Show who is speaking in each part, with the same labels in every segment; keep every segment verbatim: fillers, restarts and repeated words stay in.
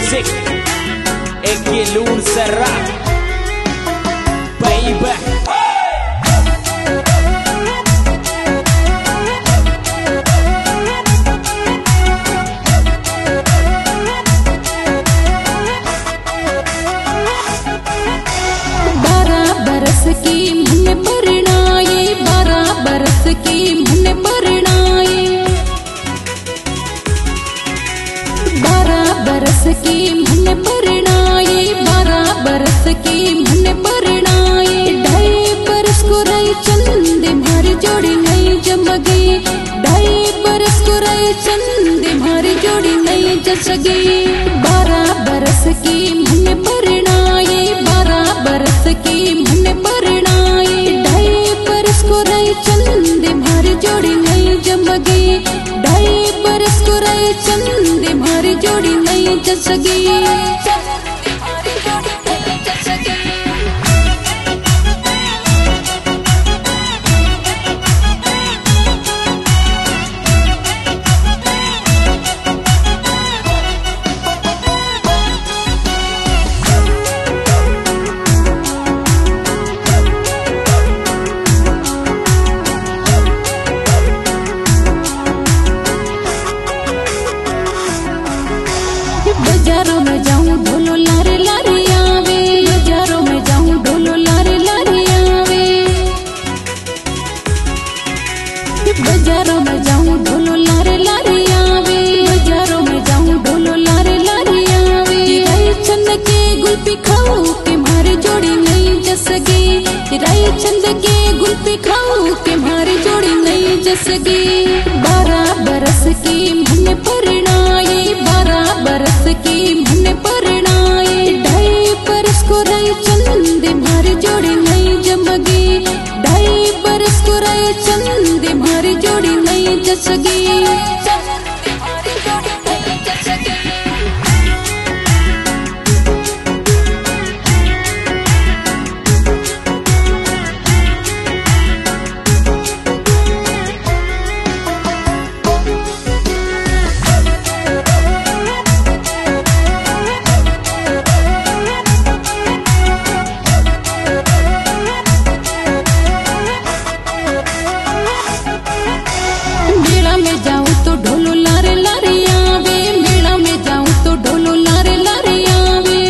Speaker 1: Music Ekilur Serap Baby
Speaker 2: बारह बरस की मन परणाए, बारह बरस की मन परणाए, बारह बरस की मन परणाए, बारह बरस की मन परणाए। ढाई बरस को रही चंद मारी जोड़ी नहीं जमगे, ढाई बरस को रही चंद मारी जोड़ी नहीं जसगे। बारह बरस की मन परणाए, बारह बरस की मन परणाए। ढाई बरस को रही चंद मारी जोड़ी नहीं जमगे, ढाई बरस को रही चंद मारी जोड़ी नहीं जसगे। बाजारों में जाऊं ढोलो लारे लारे आवे, बाजारों में जाऊं ढोलो लारे लारे आवे, बाजारों में जाऊं ढोलो लारे लारे आवे, बाजारों में जाऊं ढोलो लारे लारे आवे। राई चंद के गुलपी खाओ के मारे जोड़ी नहीं जसगे, राई चंद के गुलपी खाओ के मारे जोड़ी नहीं जसगे। बारह बरस की मन परणाए, बारह बरस की मन परणाए। ढाई बरस को रही चंद मारी जोड़ी नहीं जमगे, ढाई बरस को रही चंद मारी जोड़ी नहीं जसगे। मेला में जाऊं तो ढोलो लारे लारे आवे, मेला में जाऊं तो ढोलो लारे लारे आवे,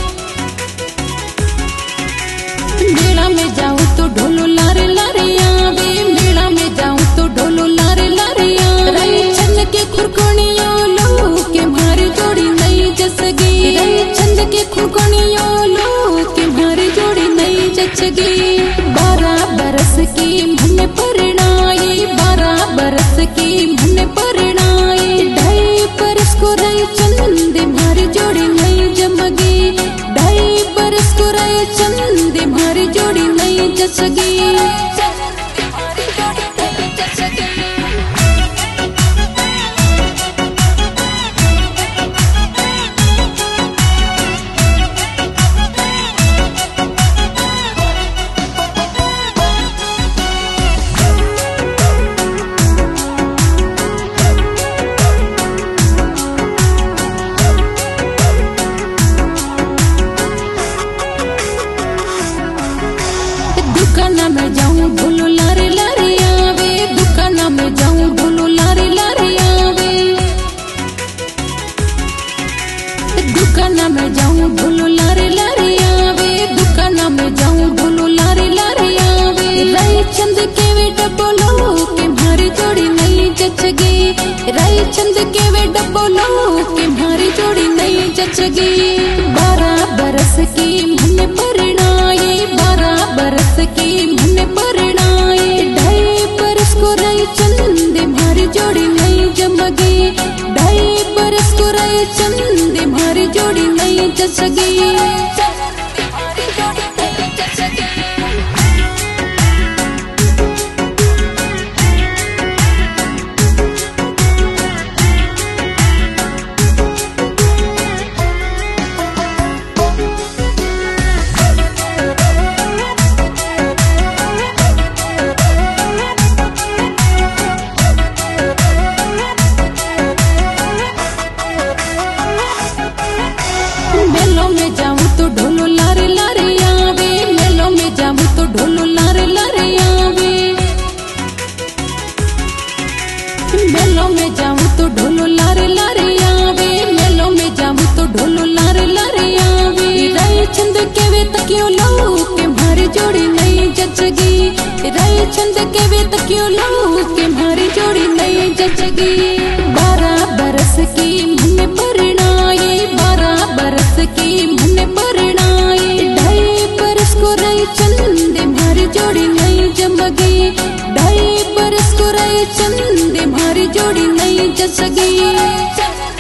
Speaker 2: मेला में जाऊं तो ढोलो लारे लारे आवे, मेला में जाऊं तो ढोलो लारे लारे आवे। रही चंद के खुरकोनियों लो के मारे जोड़ी नहीं जसगे, रही चंद के खुरकोनियों लो के मारे जोड़ी नहीं जसगे। बारह बरस की मन परणाए, बारह बरस की मन परणाए। ढाई बरस को रही चंद मारी जोड़ी नहीं जमगे, ढाई बरस को रही चंद मारी जोड़ी नहीं जसगे। दुकाना में जाऊं ढोलो लारे लारे आवे, दुकाना में जाऊं ढोलो लारे लारे आवे, दुकाना में जाऊं ढोलो लारे लारे आवे, दुकाना में जाऊं ढोलो लारे लारे आवे। राई चंद के वे डबोलो के मारी जोड़ी नहीं जचगे, राई चंद के वे डबोलो के मारी जोड़ी नहीं जचगे। बारह बरस की मन परणाए, बारह बरस की मन परणाए। ढाई बरस को रही चंद मारी जोड़ी नहीं जमगे, ढाई बरस को रही चंद मारी जोड़ी नहीं जसगे। छंद के वे तकियो लो के मारी जोड़ी नहीं जचगी। राय छंद के वे तकियो लो के मारी जोड़ी नहीं जचगी। बारह बरस की मन परणाई, बारह बरस की मन परणाई। ढाई बरस को राय चंद मारी जोड़ी नहीं जमगी। ढाई बरस को राय चंद मारी जोड़ी नहीं जचगी।